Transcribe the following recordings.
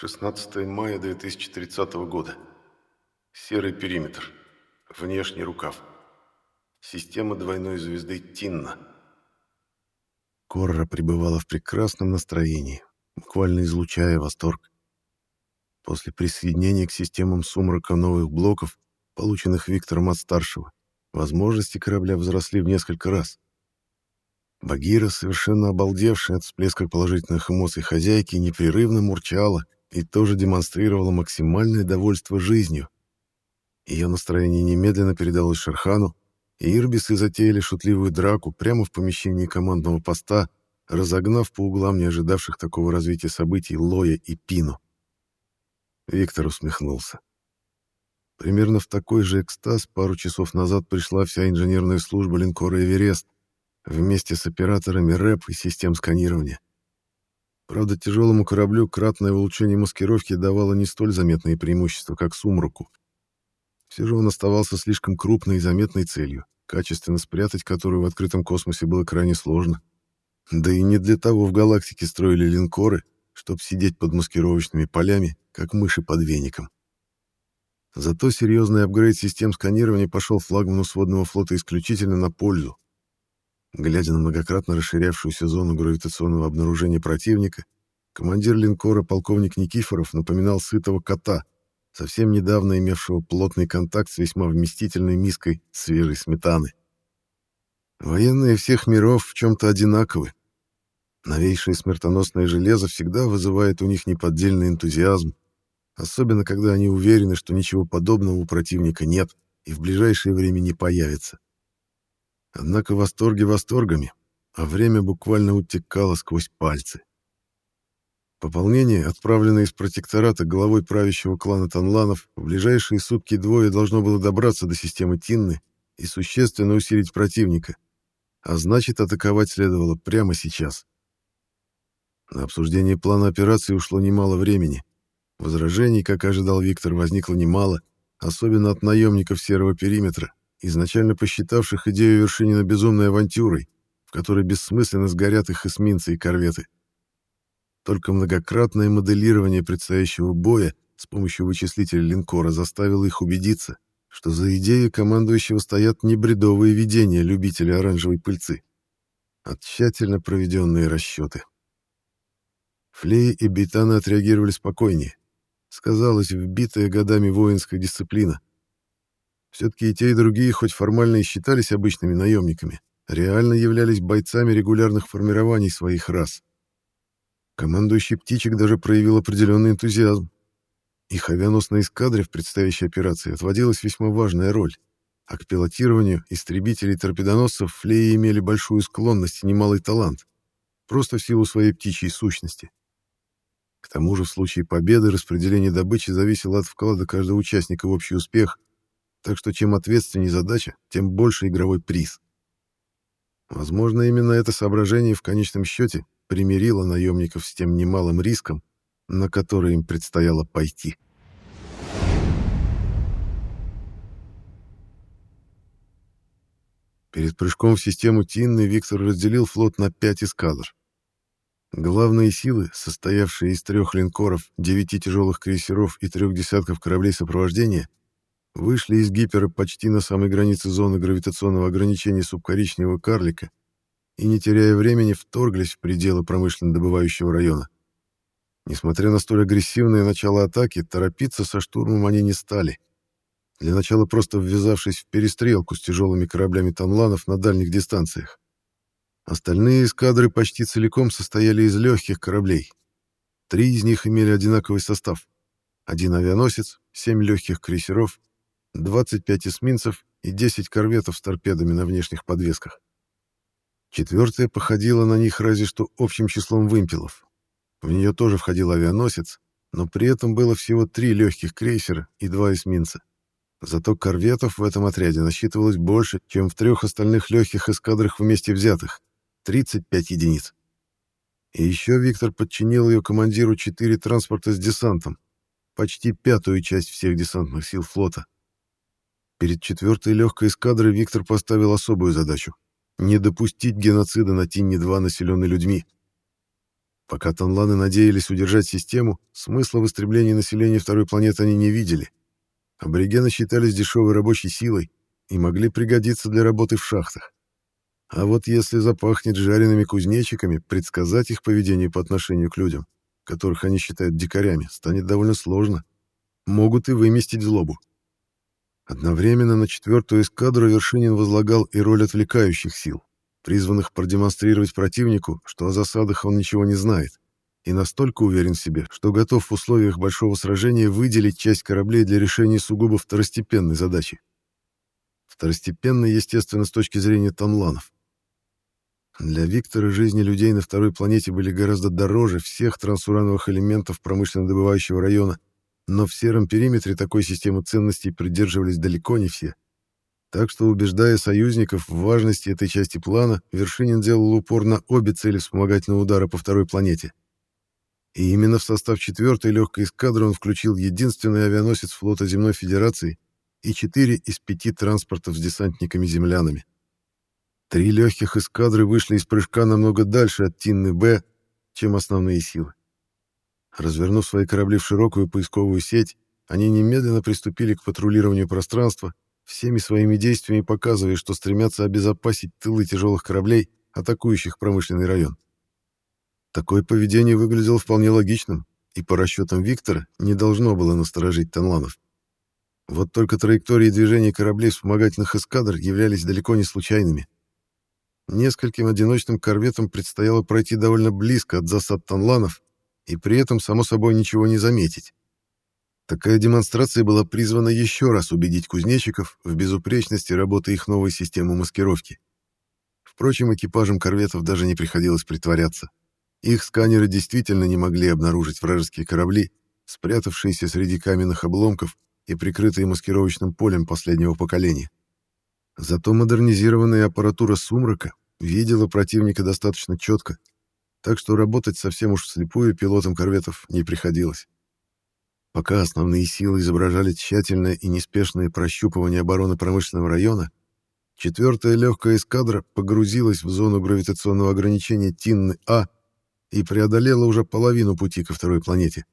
16 мая 2030 года. Серый периметр. Внешний рукав. Система двойной звезды Тинна. Корра пребывала в прекрасном настроении, буквально излучая восторг. После присоединения к системам сумрака новых блоков, полученных Виктором от старшего, возможности корабля возросли в несколько раз. Багира, совершенно обалдевшая от всплеска положительных эмоций хозяйки, непрерывно мурчала и тоже демонстрировала максимальное довольство жизнью. Ее настроение немедленно передалось Шерхану, и ирбисы затеяли шутливую драку прямо в помещении командного поста, разогнав по углам не ожидавших такого развития событий Лоя и Пину. Виктор усмехнулся. Примерно в такой же экстаз пару часов назад пришла вся инженерная служба линкора «Эверест» вместе с операторами РЭП и систем сканирования. Правда, тяжелому кораблю кратное улучшение маскировки давало не столь заметные преимущества, как «Сумраку». Все же он оставался слишком крупной и заметной целью, качественно спрятать которую в открытом космосе было крайне сложно. Да и не для того в галактике строили линкоры, чтобы сидеть под маскировочными полями, как мыши под веником. Зато серьезный апгрейд систем сканирования пошел флагману сводного флота исключительно на пользу. Глядя на многократно расширявшуюся зону гравитационного обнаружения противника, командир линкора полковник Никифоров напоминал сытого кота, совсем недавно имевшего плотный контакт с весьма вместительной миской свежей сметаны. Военные всех миров в чем-то одинаковы. Новейшее смертоносное железо всегда вызывает у них неподдельный энтузиазм, особенно когда они уверены, что ничего подобного у противника нет и в ближайшее время не появится. Однако восторги восторгами, а время буквально утекало сквозь пальцы. Пополнение, отправленное из протектората главой правящего клана Танланов, в ближайшие сутки двое должно было добраться до системы Тинны и существенно усилить противника, а значит, атаковать следовало прямо сейчас. На обсуждение плана операции ушло немало времени. Возражений, как ожидал Виктор, возникло немало, особенно от наемников Серого периметра, изначально посчитавших идею Вершинина безумной авантюрой, в которой бессмысленно сгорят их эсминцы и корветы. Только многократное моделирование предстоящего боя с помощью вычислителя линкора заставило их убедиться, что за идеей командующего стоят не бредовые видения любителей оранжевой пыльцы, а тщательно проведенные расчеты. Флеи и Бейтаны отреагировали спокойнее. Сказалась вбитая годами воинская дисциплина. Все-таки и те, и другие, хоть формально и считались обычными наемниками, реально являлись бойцами регулярных формирований своих рас. Командующий «Птичек» даже проявил определенный энтузиазм. Их авианосной эскадре в предстоящей операции отводилась весьма важная роль, а к пилотированию истребителей и торпедоносцев флеи имели большую склонность и немалый талант, просто в силу своей птичьей сущности. К тому же в случае победы распределение добычи зависело от вклада каждого участника в общий успех, так что чем ответственнее задача, тем больше игровой приз. Возможно, именно это соображение в конечном счете примирило наемников с тем немалым риском, на который им предстояло пойти. Перед прыжком в систему Тинны Виктор разделил флот на 5 эскадр. Главные силы, состоявшие из 3 линкоров, 9 тяжелых крейсеров и 3 десятков кораблей сопровождения, вышли из гипера почти на самой границе зоны гравитационного ограничения субкоричневого карлика и, не теряя времени, вторглись в пределы промышленно-добывающего района. Несмотря на столь агрессивное начало атаки, торопиться со штурмом они не стали. Для начала просто ввязавшись в перестрелку с тяжелыми кораблями Танланов на дальних дистанциях. Остальные эскадры почти целиком состояли из легких кораблей. 3 из них имели одинаковый состав. 1 авианосец, 7 легких крейсеров, 25 эсминцев и 10 корветов с торпедами на внешних подвесках. 4-я походила на них разве что общим числом вымпелов. В нее тоже входил авианосец, но при этом было всего 3 легких крейсера и 2 эсминца. Зато корветов в этом отряде насчитывалось больше, чем в 3 остальных легких эскадрах вместе взятых — 35 единиц. И еще Виктор подчинил ее командиру 4 транспорта с десантом, почти 1/5 часть всех десантных сил флота. Перед 4-й легкой эскадрой Виктор поставил особую задачу — не допустить геноцида на Тинне-2, населенной людьми. Пока танланы надеялись удержать систему, смысла в истреблении населения второй планеты они не видели. Аборигены считались дешевой рабочей силой и могли пригодиться для работы в шахтах. А вот если запахнет жареными кузнечиками, предсказать их поведение по отношению к людям, которых они считают дикарями, станет довольно сложно. Могут и выместить злобу. Одновременно на 4-ю эскадру Вершинин возлагал и роль отвлекающих сил, призванных продемонстрировать противнику, что о засадах он ничего не знает, и настолько уверен в себе, что готов в условиях большого сражения выделить часть кораблей для решения сугубо второстепенной задачи. Второстепенной, естественно, с точки зрения танланов. Для Виктора жизни людей на второй планете были гораздо дороже всех трансурановых элементов промышленно-добывающего района, но в сером периметре такой системы ценностей придерживались далеко не все. Так что, убеждая союзников в важности этой части плана, Вершинин делал упор на обе цели вспомогательного удара по второй планете. И именно в состав 4-й легкой эскадры он включил единственный авианосец флота Земной Федерации и 4 из 5 транспортов с десантниками-землянами. 3 легких эскадры вышли из прыжка намного дальше от Тинны-Б, чем основные силы. Развернув свои корабли в широкую поисковую сеть, они немедленно приступили к патрулированию пространства, всеми своими действиями показывая, что стремятся обезопасить тылы тяжелых кораблей, атакующих промышленный район. Такое поведение выглядело вполне логичным, и по расчетам Виктора не должно было насторожить танланов. Вот только траектории движения кораблей вспомогательных эскадр являлись далеко не случайными. Нескольким одиночным корветам предстояло пройти довольно близко от засад танланов, и при этом, само собой, ничего не заметить. Такая демонстрация была призвана еще раз убедить кузнечиков в безупречности работы их новой системы маскировки. Впрочем, экипажам корветов даже не приходилось притворяться. Их сканеры действительно не могли обнаружить вражеские корабли, спрятавшиеся среди каменных обломков и прикрытые маскировочным полем последнего поколения. Зато модернизированная аппаратура «Сумрака» видела противника достаточно четко, так что работать совсем уж вслепую пилотам корветов не приходилось. Пока основные силы изображали тщательное и неспешное прощупывание обороны промышленного района, 4-я легкая эскадра погрузилась в зону гравитационного ограничения Тинны-А и преодолела уже половину пути ко второй планете.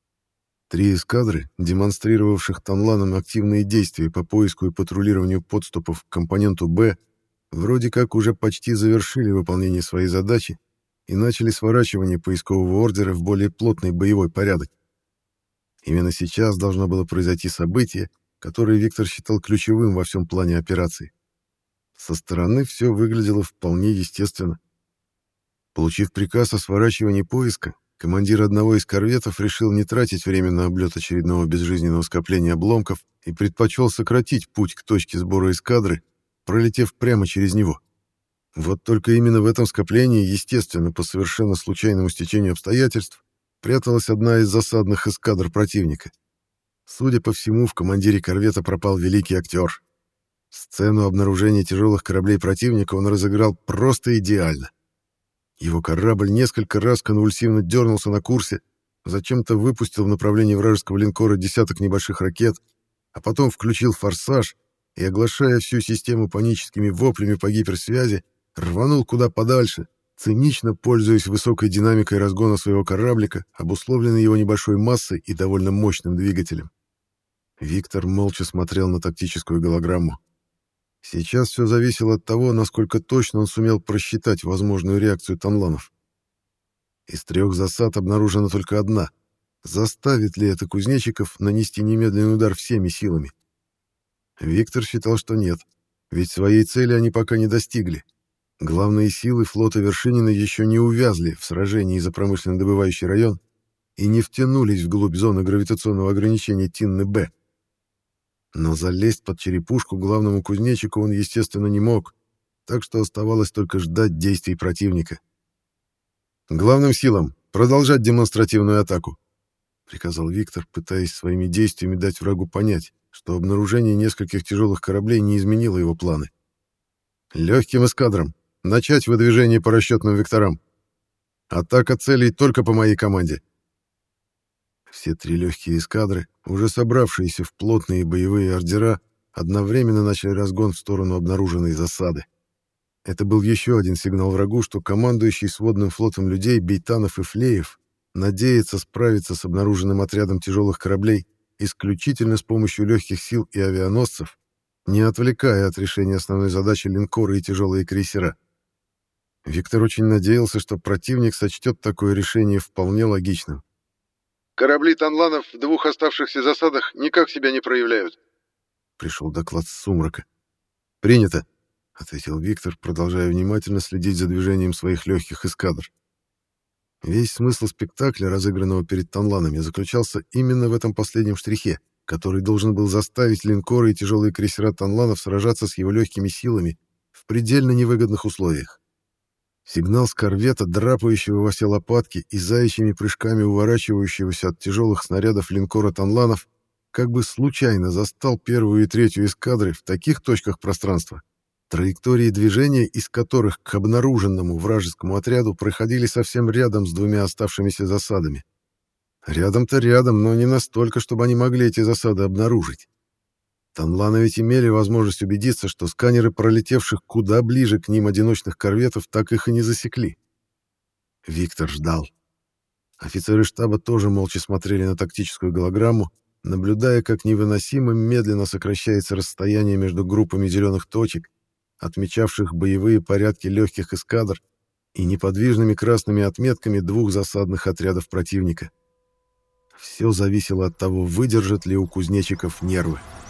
3 эскадры, демонстрировавших танланам активные действия по поиску и патрулированию подступов к компоненту «Б», вроде как уже почти завершили выполнение своей задачи и начали сворачивание поискового ордера в более плотный боевой порядок. Именно сейчас должно было произойти событие, которое Виктор считал ключевым во всем плане операции. Со стороны все выглядело вполне естественно. Получив приказ о сворачивании поиска, командир одного из корветов решил не тратить время на облет очередного безжизненного скопления обломков и предпочел сократить путь к точке сбора эскадры, пролетев прямо через него. Вот только именно в этом скоплении, естественно, по совершенно случайному стечению обстоятельств, пряталась одна из засадных эскадр противника. Судя по всему, в командире корвета пропал великий актер. Сцену обнаружения тяжелых кораблей противника он разыграл просто идеально. Его корабль несколько раз конвульсивно дернулся на курсе, зачем-то выпустил в направлении вражеского линкора десяток небольших ракет, а потом включил форсаж и, оглашая всю систему паническими воплями по гиперсвязи, рванул куда подальше, цинично пользуясь высокой динамикой разгона своего кораблика, обусловленной его небольшой массой и довольно мощным двигателем. Виктор молча смотрел на тактическую голограмму. Сейчас все зависело от того, насколько точно он сумел просчитать возможную реакцию танланов. Из 3 засад обнаружена только одна. Заставит ли это кузнечиков нанести немедленный удар всеми силами? Виктор считал, что нет, ведь своей цели они пока не достигли. Главные силы флота Вершинина еще не увязли в сражении за промышленно-добывающий район и не втянулись вглубь зоны гравитационного ограничения Тинны-Б. Но залезть под черепушку главному кузнечику он, естественно, не мог, так что оставалось только ждать действий противника. «Главным силам продолжать демонстративную атаку», — приказал Виктор, пытаясь своими действиями дать врагу понять, что обнаружение нескольких тяжелых кораблей не изменило его планы. «Легким эскадрам начать выдвижение по расчетным векторам. Атака целей только по моей команде». Все 3 легкие эскадры, уже собравшиеся в плотные боевые ордера, одновременно начали разгон в сторону обнаруженной засады. Это был еще один сигнал врагу, что командующий сводным флотом людей Бейтанов и Флеев надеется справиться с обнаруженным отрядом тяжелых кораблей исключительно с помощью легких сил и авианосцев, не отвлекая от решения основной задачи линкоры и тяжелые крейсера. Виктор очень надеялся, что противник сочтет такое решение вполне логичным. «Корабли танланов в двух оставшихся засадах никак себя не проявляют», — пришел доклад с сумрака. «Принято», — ответил Виктор, продолжая внимательно следить за движением своих легких эскадр. Весь смысл спектакля, разыгранного перед танланами, заключался именно в этом последнем штрихе, который должен был заставить линкоры и тяжелые крейсера танланов сражаться с его легкими силами в предельно невыгодных условиях. Сигнал с корвета, драпающего во все лопатки и заячьими прыжками уворачивающегося от тяжелых снарядов линкора танланов, как бы случайно застал первую и третью эскадры в таких точках пространства, траектории движения из которых к обнаруженному вражескому отряду проходили совсем рядом с двумя оставшимися засадами. Рядом-то рядом, но не настолько, чтобы они могли эти засады обнаружить. Танланы ведь имели возможность убедиться, что сканеры пролетевших куда ближе к ним одиночных корветов так их и не засекли. Виктор ждал. Офицеры штаба тоже молча смотрели на тактическую голограмму, наблюдая, как невыносимо медленно сокращается расстояние между группами зеленых точек, отмечавших боевые порядки легких эскадр, и неподвижными красными отметками двух засадных отрядов противника. Все зависело от того, выдержат ли у кузнечиков нервы.